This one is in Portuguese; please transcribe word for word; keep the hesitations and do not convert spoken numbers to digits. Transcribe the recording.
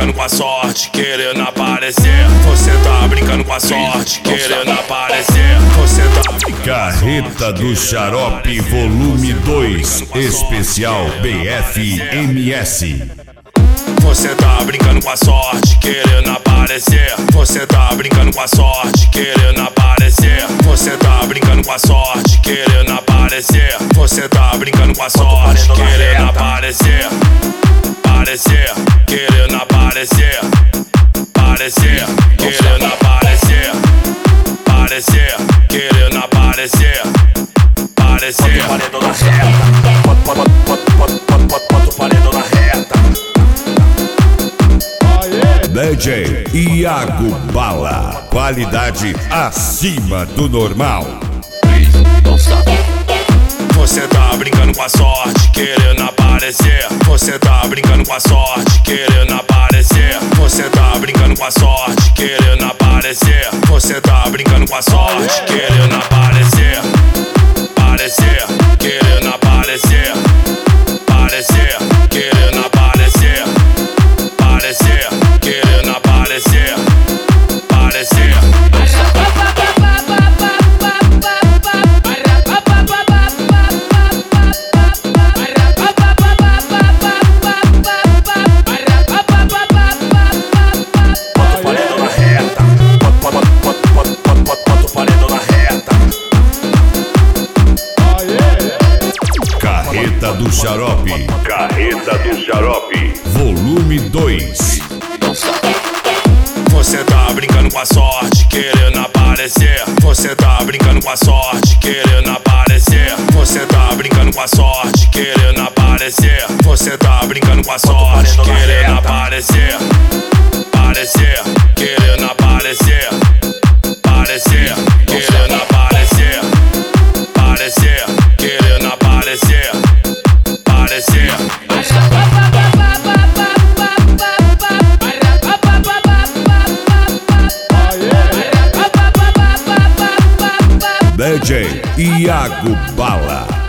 brincando com a sorte, querendo aparecer. Você tá brincando com a sorte, querendo aparecer. Você tá brincando Carreta do Xarope Volume dois, especial B F M S. Você tá brincando com a sorte, querendo aparecer. Você tá brincando com a sorte, querendo aparecer. Você tá brincando com a sorte, querendo aparecer. Você tá brincando com a sorte, querendo aparecer. Aparecer, querendo aparecer. Aparecer, querendo aparecer. Aparecer, querendo aparecer. Aparecer. Bota o paredão na reta. Bota, bota, bota, bota, bota o paredão na reta. D J Iago Bala, qualidade acima do normal. Você tá brincando com a sorte, querendo aparecer. Você tá brincando com a sorte, querendo aparecer. Você tá brincando com a sorte, querendo aparecer. Você tá brincando com a sorte, querendo aparecer. Aparecer, querendo aparecer. Aparecer, querendo aparecer. Aparecer, querendo aparecer. Aparecer. Carreta do Xarope. Carreta do Xarope Volume dois. Você tá brincando com a sorte, querendo aparecer. Você tá brincando com a sorte, querendo aparecer. Você tá brincando com a sorte, querendo aparecer. Você tá brincando com a sorte, querendo aparecer. Aparecer, querendo aparecer. Aparecer, querendo aparecer. Aparecer, querendo aparecer. Aparecer. D J Iago Bala.